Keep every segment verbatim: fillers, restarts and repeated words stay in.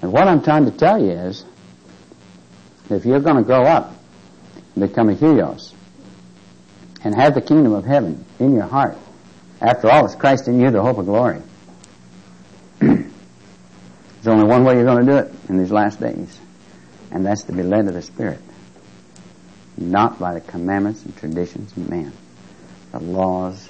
And what I'm trying to tell you is, if you're going to grow up and become a huios and have the kingdom of heaven in your heart, after all, it's Christ in you, the hope of glory. There's only one way you're going to do it in these last days, and that's to be led of the Spirit, not by the commandments and traditions of man. The laws,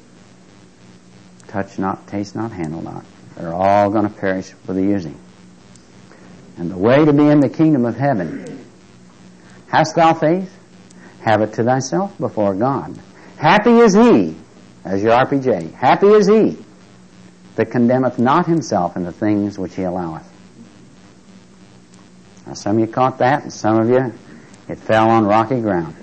touch not, taste not, handle not, they're all going to perish for the using. And the way to be in the kingdom of heaven, hast thou faith? Have it to thyself before God. Happy is he, as your R P J, happy is he that condemneth not himself in the things which he alloweth. Now some of you caught that, and some of you, it fell on rocky ground.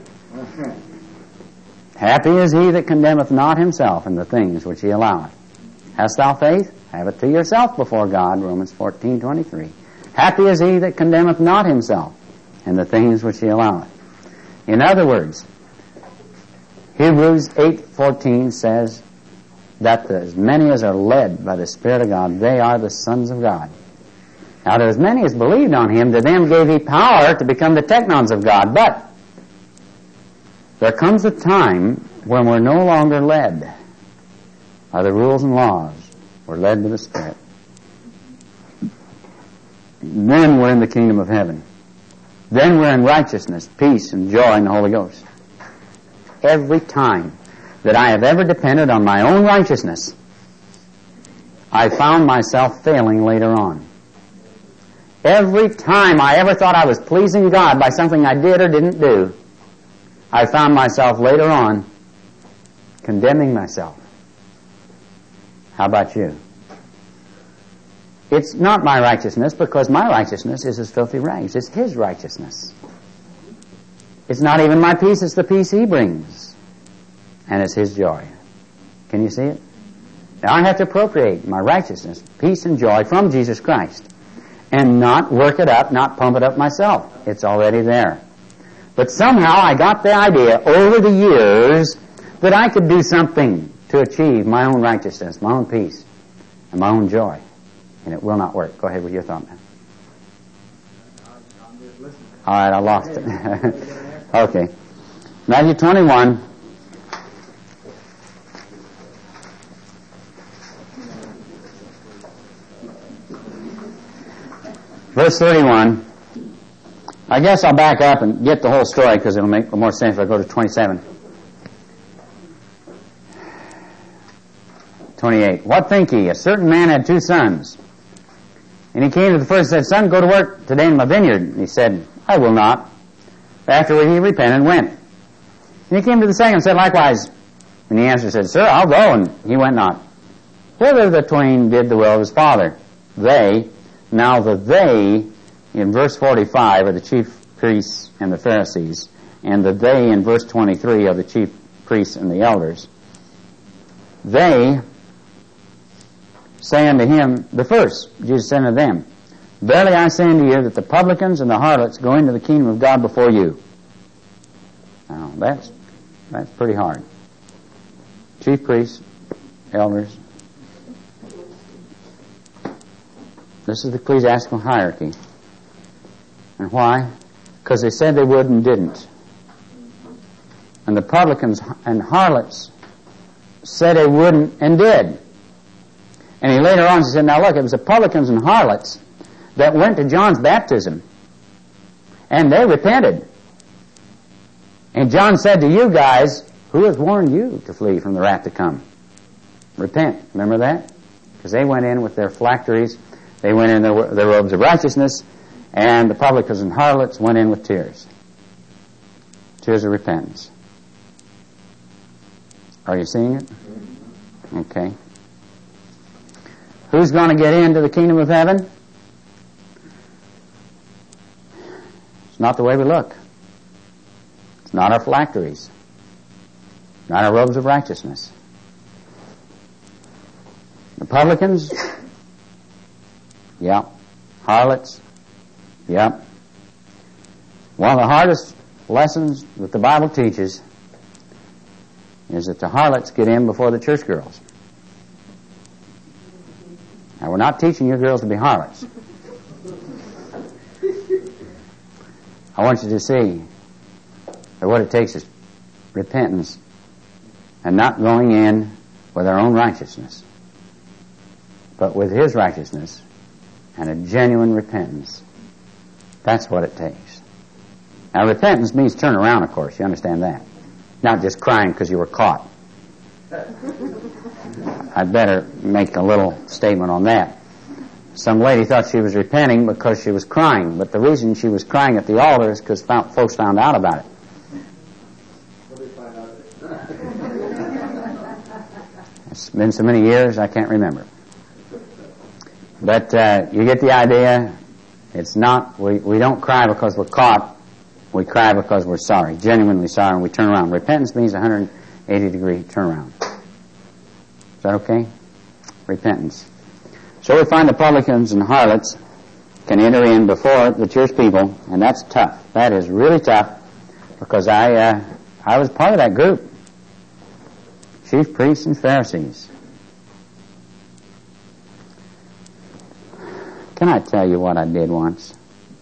Happy is he that condemneth not himself in the things which he alloweth. Hast thou faith? Have it to yourself before God, Romans fourteen twenty-three. Happy is he that condemneth not himself in the things which he alloweth. In other words, Hebrews eight fourteen says that the, as many as are led by the Spirit of God, they are the sons of God. Now, to as many as believed on him, to them gave he power to become the teknons of God. But there comes a time when we're no longer led by the rules and laws. We're led by the Spirit. Then we're in the kingdom of heaven. Then we're in righteousness, peace, and joy in the Holy Ghost. Every time that I have ever depended on my own righteousness, I found myself failing later on. Every time I ever thought I was pleasing God by something I did or didn't do, I found myself later on condemning myself. How about you? It's not my righteousness, because my righteousness is as filthy rags. It's his righteousness. It's not even my peace, it's the peace he brings. And it's his joy. Can you see it? Now I have to appropriate my righteousness, peace, and joy from Jesus Christ, and not work it up, not pump it up myself. It's already there. But somehow I got the idea over the years that I could do something to achieve my own righteousness, my own peace, and my own joy. And it will not work. Go ahead with your thought now. All right, I lost it. Okay. Matthew twenty-one. Verse thirty-one. I guess I'll back up and get the whole story because it'll make more sense if I go to twenty-seven. twenty-eight. What think ye? A certain man had two sons. And he came to the first and said, Son, go to work today in my vineyard. And he said, I will not. Afterward he repented and went. And he came to the second and said likewise. And he answered and said, Sir, I'll go. And he went not. Whether the twain did the will of his father. They, now the they, in verse forty-five, are the chief priests and the Pharisees. And the they in verse twenty-three are the chief priests and the elders. They say unto him, the first, Jesus said unto them, Verily I say unto you that the publicans and the harlots go into the kingdom of God before you. Now, that's, that's pretty hard. Chief priests, elders. This is the ecclesiastical hierarchy. And why? Because they said they would and didn't. And the publicans and harlots said they wouldn't and did. And he later on said, now look, it was the publicans and harlots that went to John's baptism. And they repented. And John said to you guys, who has warned you to flee from the wrath to come? Repent. Remember that? Because they went in with their phylacteries. They went in their, their robes of righteousness. And the publicans and harlots went in with tears. Tears of repentance. Are you seeing it? Okay. Who's going to get into the kingdom of heaven? It's not the way we look. It's not our phylacteries. Not our robes of righteousness. The publicans? Yeah. Harlots? Yeah. One of the hardest lessons that the Bible teaches is that the harlots get in before the church girls. Now, we're not teaching your girls to be harlots. I want you to see that what it takes is repentance and not going in with our own righteousness, but with His righteousness and a genuine repentance. That's what it takes. Now, repentance means turn around, of course. You understand that? Not just crying because you were caught. I'd better make a little statement on that. Some lady thought she was repenting because she was crying, but the reason she was crying at the altar is because folks found out about it. It's been so many years, I can't remember. But uh, you get the idea. It's not, we, we don't cry because we're caught. We cry because we're sorry, genuinely sorry, and we turn around. Repentance means a one hundred eighty degree turnaround. Is that okay? Repentance. So we find the publicans and harlots can enter in before the church people, and that's tough. That is really tough, because I uh, I was part of that group. Chief priests and Pharisees. Can I tell you what I did once?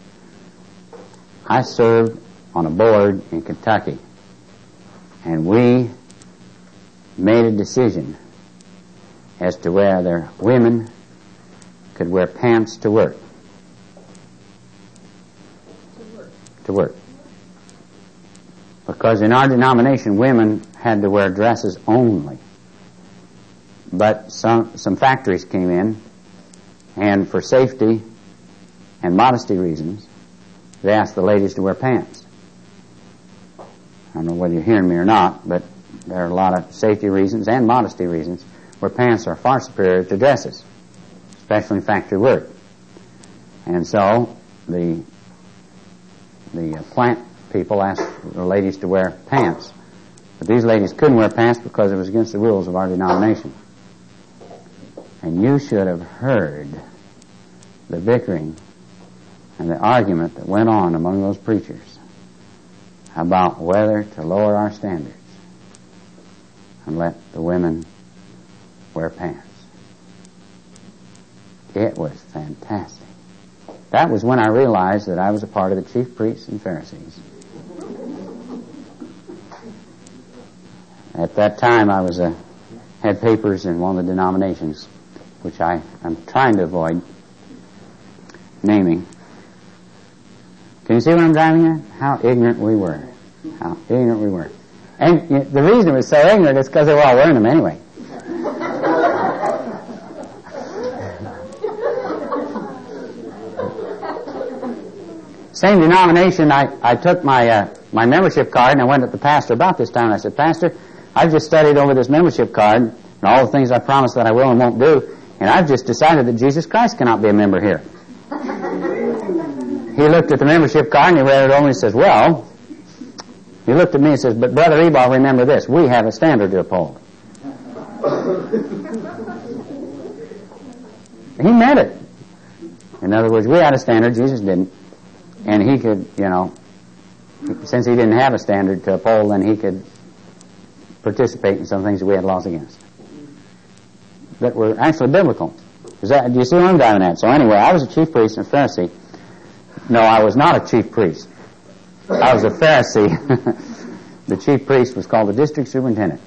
I served on a board in Kentucky, and we made a decision as to whether women could wear pants to work. To work. To work. Because in our denomination, women had to wear dresses only. But some some factories came in, and for safety and modesty reasons, they asked the ladies to wear pants. I don't know whether you're hearing me or not, but there are a lot of safety reasons and modesty reasons where pants are far superior to dresses, especially in factory work. And so the the uh, plant people asked the ladies to wear pants. But these ladies couldn't wear pants because it was against the rules of our denomination. And you should have heard the bickering and the argument that went on among those preachers about whether to lower our standards and let the women wear pants. It was fantastic. That was when I realized that I was a part of the chief priests and Pharisees. At that time, I was a, had papers in one of the denominations, which I am trying to avoid naming. Can you see what I'm driving at? How ignorant we were. How ignorant we were. And you know, the reason it was so ignorant is because they were all wearing them anyway. Same denomination, I, I took my uh, my membership card and I went to the pastor about this time and I said, Pastor, I've just studied over this membership card and all the things I promised that I will and won't do, and I've just decided that Jesus Christ cannot be a member here. He looked at the membership card and he read it over and he says, well, he looked at me and says, but Brother Ebal, remember this, we have a standard to uphold. He meant it. In other words, we had a standard, Jesus didn't. And he could, you know, since he didn't have a standard to uphold, then he could participate in some things that we had laws against that were actually biblical. Is that, do you see what I'm driving at? So anyway, I was a chief priest and a Pharisee. No, I was not a chief priest. I was a Pharisee. The chief priest was called the district superintendent.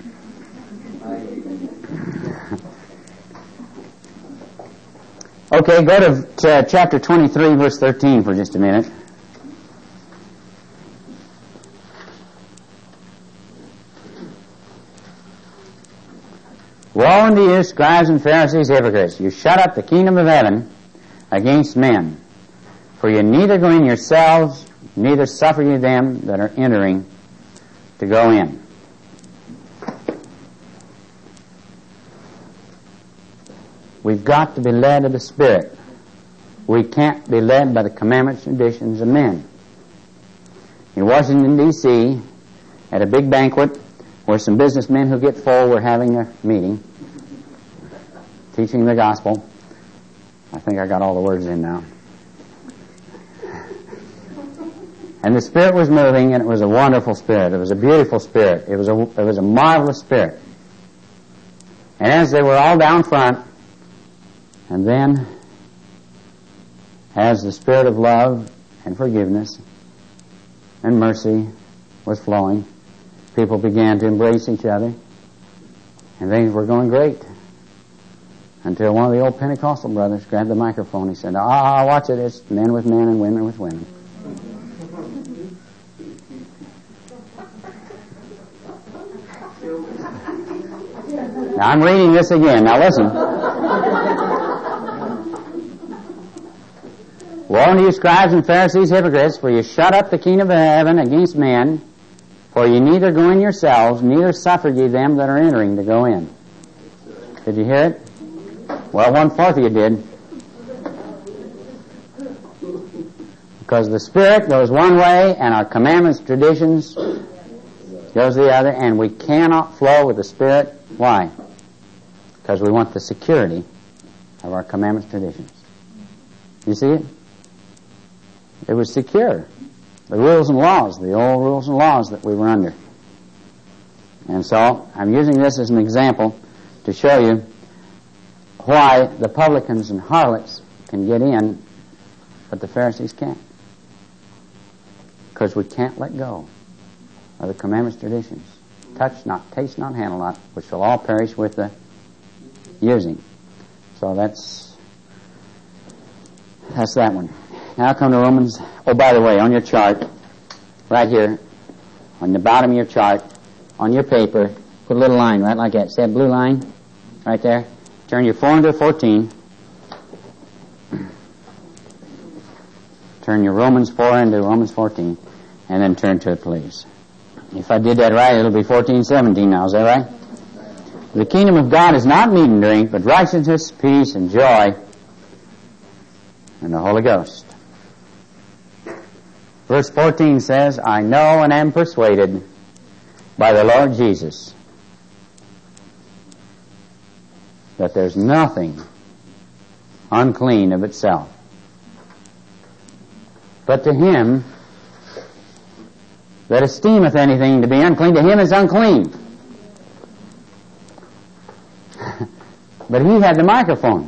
Okay, go to uh, chapter twenty-three, verse thirteen for just a minute. Woe unto you, scribes and Pharisees, hypocrites! You shut up the kingdom of heaven against men. For you neither go in yourselves, neither suffer you them that are entering to go in. We've got to be led of the Spirit. We can't be led by the commandments and traditions of men. In Washington, D C, at a big banquet where some businessmen who get full were having a meeting, teaching the gospel. I think I got all the words in now. And the Spirit was moving, and it was a wonderful Spirit. It was a beautiful Spirit. It was a, it was a marvelous Spirit. And as they were all down front, and then, as the Spirit of love and forgiveness and mercy was flowing. People began to embrace each other, and things were going great. Until one of the old Pentecostal brothers grabbed the microphone. He said, ah, watch it, it's men with men and women with women. Now, I'm reading this again. Now, listen. Woe unto you, scribes and Pharisees, hypocrites, for you shut up the kingdom of heaven against men, for ye neither go in yourselves, neither suffer ye them that are entering to go in. Did you hear it? Well, one-fourth of you did. Because the Spirit goes one way, and our commandments, traditions, goes the other, and we cannot flow with the Spirit. Why? Because we want the security of our commandments, traditions. You see it? It was secure. The rules and laws, the old rules and laws that we were under. And so, I'm using this as an example to show you why the publicans and harlots can get in, but the Pharisees can't. Because we can't let go of the commandments, traditions. Touch not, taste not, handle not, which shall all perish with the using. So that's that's that one. Now come to Romans. Oh, by the way, on your chart, right here, on the bottom of your chart, on your paper, put a little line right like that. See that blue line right there? Turn your four into fourteen. Turn your Romans four into Romans fourteen, and then turn to it, please. If I did that right, it'll be fourteen seventeen now. Is that right? The kingdom of God is not meat and drink, but righteousness, peace, and joy in the Holy Ghost. Verse fourteen says, I know and am persuaded by the Lord Jesus that there's nothing unclean of itself. But to him that esteemeth anything to be unclean, to him is unclean. But he had the microphone.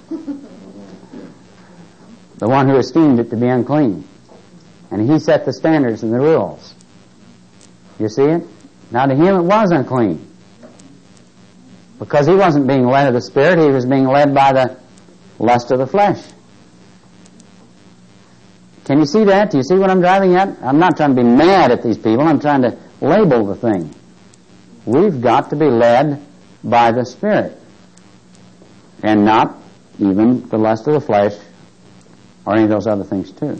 The one who esteemed it to be unclean. And he set the standards and the rules. You see it? Now to him it was unclean. Because he wasn't being led of the Spirit, he was being led by the lust of the flesh. Can you see that? Do you see what I'm driving at? I'm not trying to be mad at these people. I'm trying to label the thing. We've got to be led by the Spirit. And not even the lust of the flesh or any of those other things too.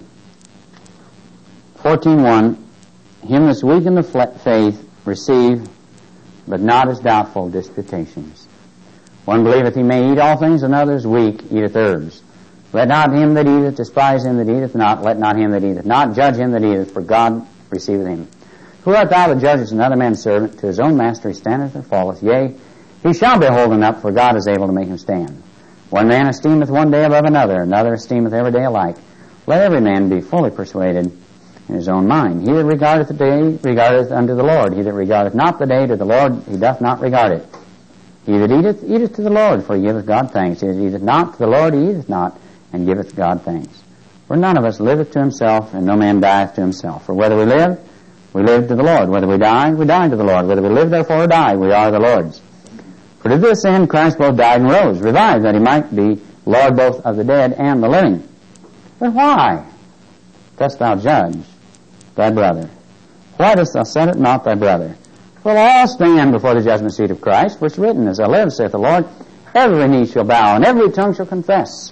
fourteen one, him that's weak in the faith receive, but not as doubtful disputations. One believeth he may eat all things, and others weak eateth herbs. Let not him that eateth despise him that eateth not. Let not him that eateth not judge him that eateth, for God receiveth him. Who art thou that judgest another man's servant? To his own master he standeth or falleth. Yea, he shall be holden up, for God is able to make him stand. One man esteemeth one day above another, another esteemeth every day alike. Let every man be fully persuaded in his own mind. He that regardeth the day regardeth unto the Lord. He that regardeth not the day to the Lord, he doth not regard it. He that eateth, eateth to the Lord, for he giveth God thanks. He that eateth not to the Lord, he eateth not, and giveth God thanks. For none of us liveth to himself, and no man dieth to himself. For whether we live, we live to the Lord. Whether we die, we die to the Lord. Whether we live, therefore, or die, we are the Lord's. For to this end Christ both died and rose, revived, that he might be Lord both of the dead and the living. But why dost thou judge thy brother? Why dost thou set it not thy brother? For all stand before the judgment seat of Christ, for it's written, As I live, saith the Lord, every knee shall bow, and every tongue shall confess.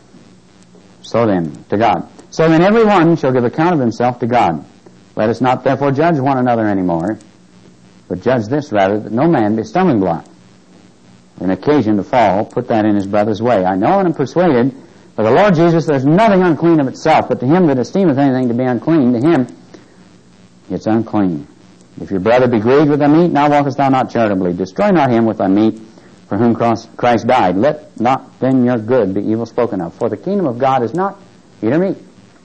So then, to God. So then every one shall give account of himself to God. Let us not therefore judge one another any more, but judge this rather, that no man be a stumbling block, an occasion to fall, put that in his brother's way. I know and am persuaded by the Lord Jesus there's nothing unclean of itself, but to him that esteemeth anything to be unclean, to him it's unclean. If your brother be grieved with thy meat, now walkest thou not charitably. Destroy not him with thy meat, for whom Christ died. Let not then your good be evil spoken of. For the kingdom of God is not meat or meat,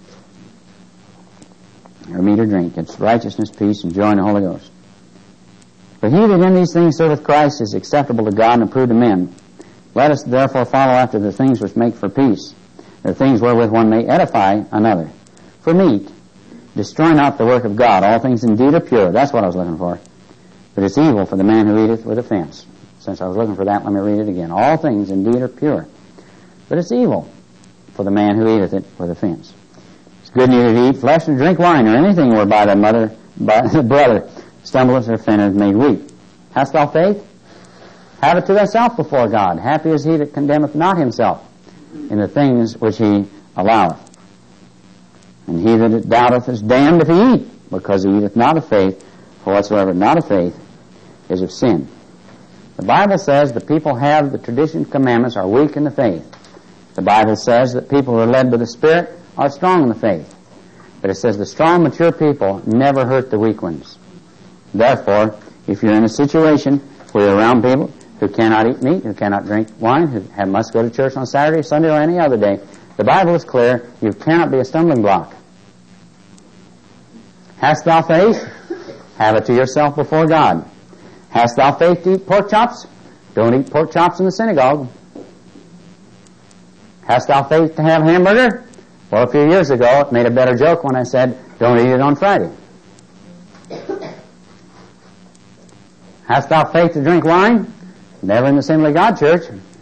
or meat or drink. It's righteousness, peace, and joy in the Holy Ghost. But he that in these things serveth Christ is acceptable to God and approved of men. Let us therefore follow after the things which make for peace, the things wherewith one may edify another. For meat Destroy not the work of God. All things indeed are pure. That's what I was looking for. But it's evil for the man who eateth with offense. Since I was looking for that, let me read it again. All things indeed are pure. But it's evil for the man who eateth it with offense. It's good neither to eat flesh or drink wine or anything whereby the mother, by the brother stumbleth or offendeth made weak. Hast thou faith? Have it to thyself before God. Happy is he that condemneth not himself in the things which he alloweth. And he that doubteth is damned if he eat, because he eateth not of faith. For whatsoever not of faith is of sin. The Bible says the people have the tradition commandments are weak in the faith. The Bible says that people who are led by the Spirit are strong in the faith. But it says the strong, mature people never hurt the weak ones. Therefore, if you're in a situation where you're around people who cannot eat meat, who cannot drink wine, who have, must go to church on Saturday, Sunday, or any other day, the Bible is clear, you cannot be a stumbling block. Hast thou faith? Have it to yourself before God. Hast thou faith to eat pork chops? Don't eat pork chops in the synagogue. Hast thou faith to have hamburger? Well, a few years ago, it made a better joke when I said, don't eat it on Friday. Hast thou faith to drink wine? Never in the Assembly of God church.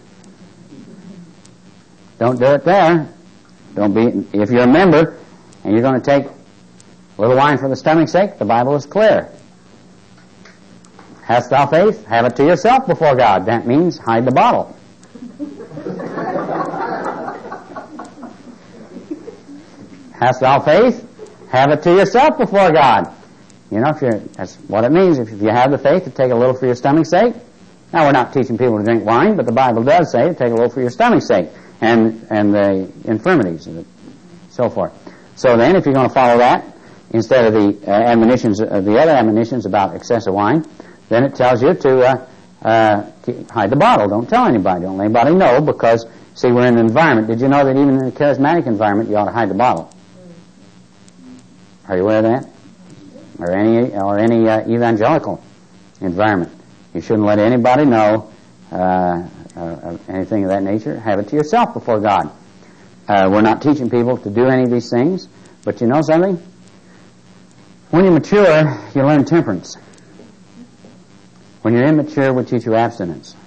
Don't do it there. Don't be, if you're a member and you're going to take a little wine for the stomach's sake, the Bible is clear. Hast thou faith? Have it to yourself before God. That means hide the bottle. Hast thou faith? Have it to yourself before God. You know, if you're, that's what it means. If you have the faith to take a little for your stomach's sake. Now, we're not teaching people to drink wine, but the Bible does say to take a little for your stomach's sake and and the infirmities and so forth. So then, if you're going to follow that, instead of the uh, admonitions, uh, the other admonitions about excessive wine, then it tells you to uh, uh, keep, hide the bottle. Don't tell anybody. Don't let anybody know, because, see, we're in an environment. Did you know that even in a charismatic environment, you ought to hide the bottle? Are you aware of that? Or any or any uh, evangelical environment, you shouldn't let anybody know uh, uh, anything of that nature. Have it to yourself before God. Uh, we're not teaching people to do any of these things, but you know something? When you mature, you learn temperance. When you're immature, we teach you abstinence.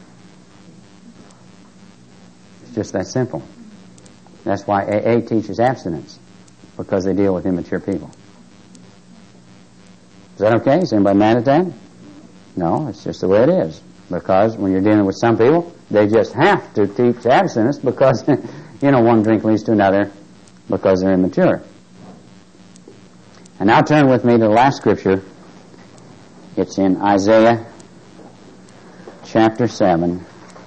It's just that simple. That's why A A teaches abstinence, because they deal with immature people. Is that okay? Is anybody mad at that? No, it's just the way it is. Because when you're dealing with some people, they just have to teach abstinence because, you know, one drink leads to another because they're immature. And now turn with me to the last scripture. It's in Isaiah chapter seven.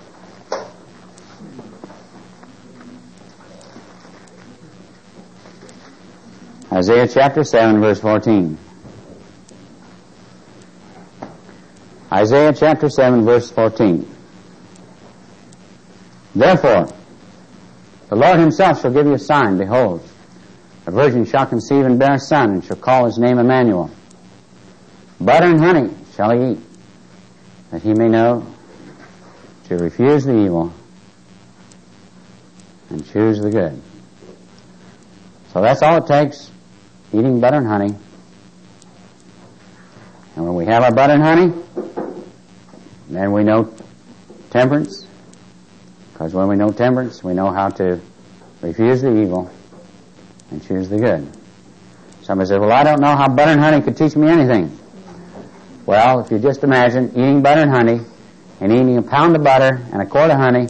Isaiah chapter seven, verse fourteen. Isaiah chapter seven, verse fourteen. Therefore, the Lord himself shall give you a sign. Behold, a virgin shall conceive and bear a son, and shall call his name Emmanuel. Butter and honey shall he eat, that he may know to refuse the evil and choose the good. So that's all it takes, eating butter and honey. And when we have our butter and honey, then we know temperance, because when we know temperance, we know how to refuse the evil and choose the good. Somebody says, well, I don't know how butter and honey could teach me anything. Well, if you just imagine eating butter and honey and eating a pound of butter and a quart of honey,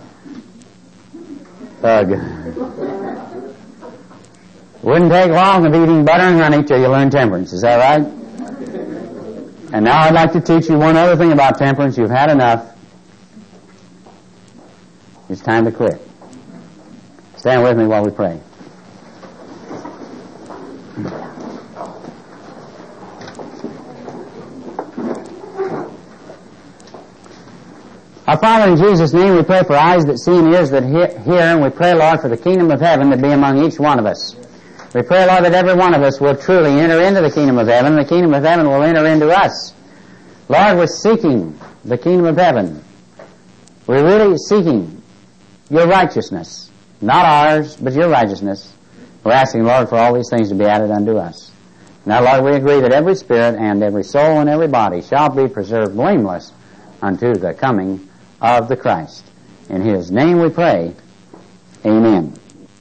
ugh. Wouldn't take long of eating butter and honey till you learn temperance. Is that right? And now I'd like to teach you one other thing about temperance. You've had enough. It's time to quit. Stand with me while we pray. Our Father, in Jesus' name, we pray for eyes that see and ears that hear, and we pray, Lord, for the kingdom of heaven to be among each one of us. We pray, Lord, that every one of us will truly enter into the kingdom of heaven, and the kingdom of heaven will enter into us. Lord, we're seeking the kingdom of heaven. We're really seeking your righteousness. Not ours, but your righteousness. We're asking, Lord, for all these things to be added unto us. Now, Lord, we agree that every spirit and every soul and every body shall be preserved blameless unto the coming of the Christ. In His name we pray. Amen.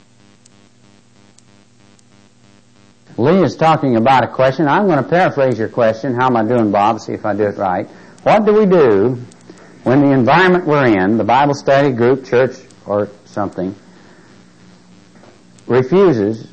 Lee is talking about a question. I'm going to paraphrase your question. How am I doing, Bob? See if I do it right. What do we do when the environment we're in, the Bible study group, church, or something, refuses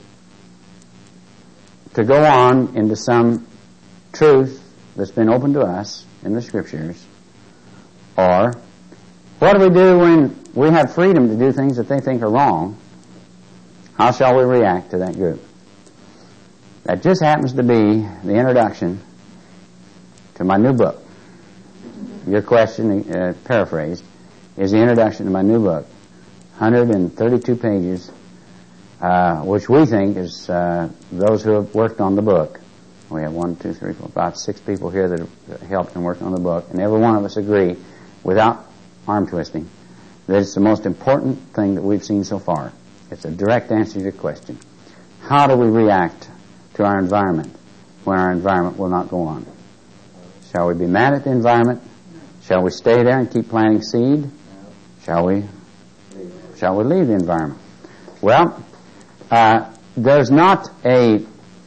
to go on into some truth that's been opened to us in the Scriptures? Or what do we do when we have freedom to do things that they think are wrong? How shall we react to that group? That just happens to be the introduction to my new book. Your question, uh, paraphrased, is the introduction to my new book. one hundred thirty-two pages, uh, which we think is uh, those who have worked on the book. We have one, two, three, four, about six people here that have helped and worked on the book, and every one of us agree, without arm twisting, that it's the most important thing that we've seen so far. It's a direct answer to your question. How do we react to our environment when our environment will not go on? Shall we be mad at the environment? Shall we stay there and keep planting seed? Shall we shall we leave the environment? Well, uh, there's not a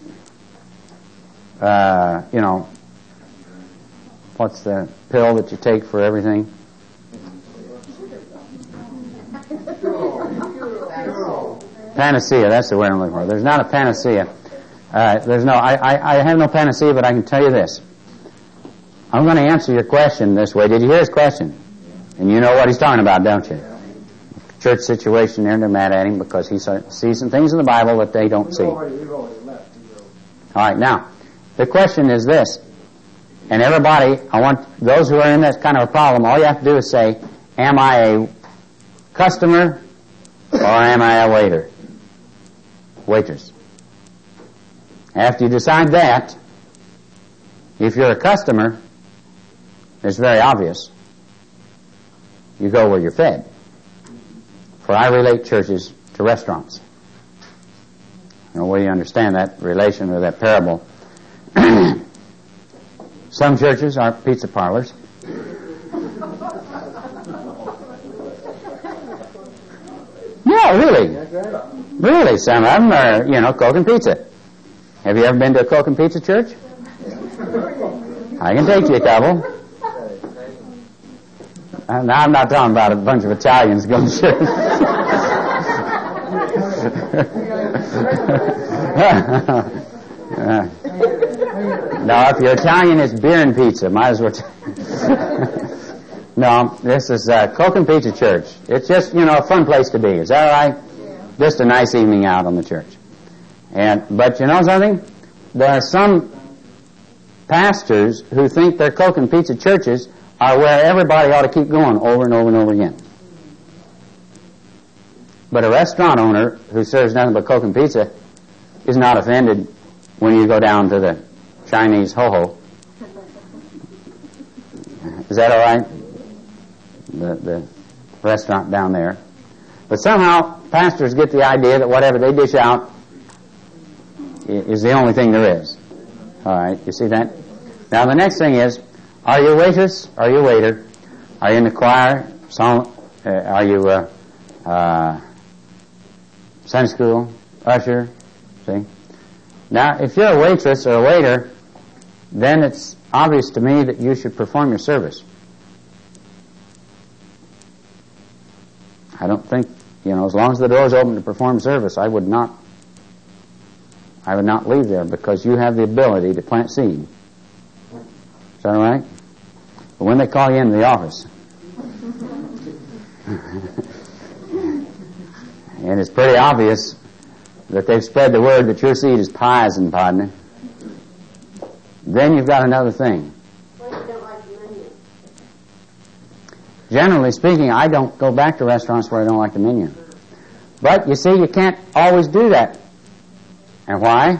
uh, you know, what's the pill that you take for everything? Panacea, that's the word I'm looking for. There's not a panacea. Uh, there's no, I, I, I have no panacea, but I can tell you this. I'm going to answer your question this way. Did you hear his question? And you know what he's talking about, don't you? Church situation there, they're mad at him because he sees some things in the Bible that they don't see. All right, now, the question is this. And everybody, I want those who are in that kind of a problem, all you have to do is say, am I a customer or am I a waiter? Waitress. After you decide that, if you're a customer, it's very obvious. You go where you're fed. For I relate churches to restaurants. You know, whether you understand that relation or that parable. Some churches are pizza parlors. Yeah, really. Really, some of them are, you know, Coke and pizza. Have you ever been to a Coke and pizza church? I can take you a couple. Uh, now, I'm not talking about a bunch of Italians going to church. uh, no, if you're Italian, it's beer and pizza. Might as well. T- no, this is uh, Coke and Pizza Church. It's just, you know, a fun place to be. Is that right? Yeah. Just a nice evening out on the church. And but you know something? There are some pastors who think their Coke and Pizza churches are where everybody ought to keep going over and over and over again. But a restaurant owner who serves nothing but Coke and Pizza is not offended when you go down to the Chinese ho-ho. Is that all right? The, the restaurant down there. But somehow pastors get the idea that whatever they dish out is the only thing there is. All right, you see that? Now the next thing is, are you a waitress? Are you a waiter? Are you in the choir? Song, uh, are you uh, uh, Sunday school? Usher? See? Now, if you're a waitress or a waiter, then it's obvious to me that you should perform your service. I don't think, you know, as long as the door's open to perform service, I would not I would not leave there because you have the ability to plant seed. Is that all right? But when they call you into the office, and it's pretty obvious that they've spread the word that your seed is poison, partner, then you've got another thing. Well, you don't like the menu. Generally speaking, I don't go back to restaurants where I don't like the menu. But, you see, you can't always do that. And why?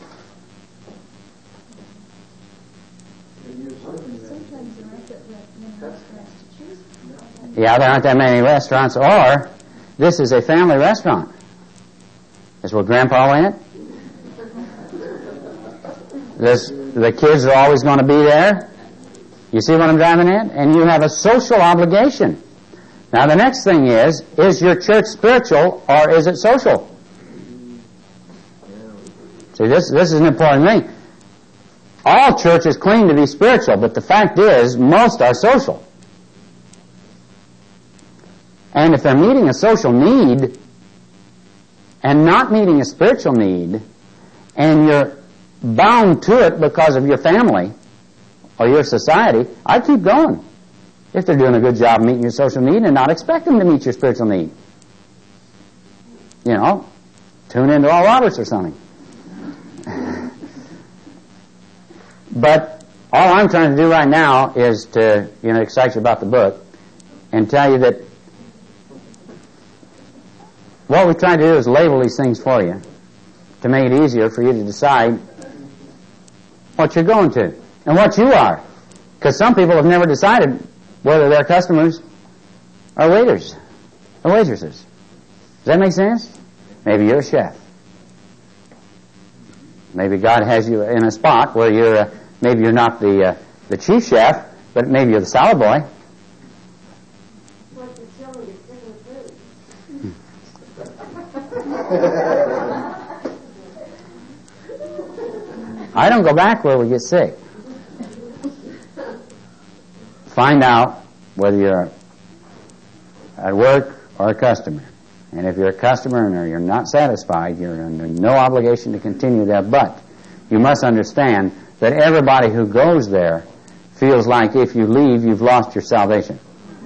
Yeah, there aren't that many restaurants. Or, this is a family restaurant. Is where Grandpa went? This, the kids are always going to be there. You see what I'm driving at? And you have a social obligation. Now the next thing is, is your church spiritual or is it social? See, this, this is an important thing. All churches claim to be spiritual, but the fact is, most are social. And if they're meeting a social need and not meeting a spiritual need, and you're bound to it because of your family or your society, I keep going. If they're doing a good job meeting your social need and not expect them to meet your spiritual need. You know, tune into Oral Roberts or something. But all I'm trying to do right now is to, you know, excite you about the book and tell you that what we're trying to do is label these things for you to make it easier for you to decide what you're going to and what you are. Because some people have never decided whether they're customers or waiters or waitresses. Does that make sense? Maybe you're a chef. Maybe God has you in a spot where you're, uh, maybe you're not the uh, the chief chef, but maybe you're the salad boy. What's the children get sick of food? I don't go back where we get sick. Find out whether you're at work or a customer. And if you're a customer and you're not satisfied, you're under no obligation to continue there. But you must understand that everybody who goes there feels like if you leave, you've lost your salvation.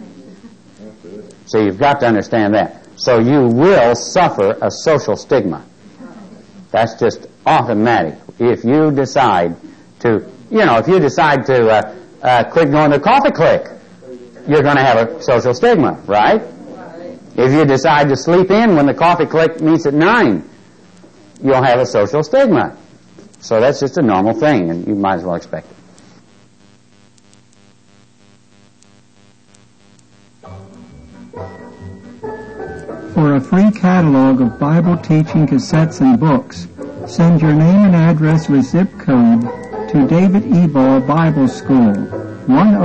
So you've got to understand that. So you will suffer a social stigma. That's just automatic. If you decide to, you know, if you decide to uh, uh, quit going to Coffee Click, you're going to have a social stigma, right? If you decide to sleep in when the Coffee Click meets at nine, you'll have a social stigma. So that's just a normal thing, and you might as well expect it. For a free catalog of Bible teaching cassettes and books, send your name and address with zip code to David Ebal Bible School, one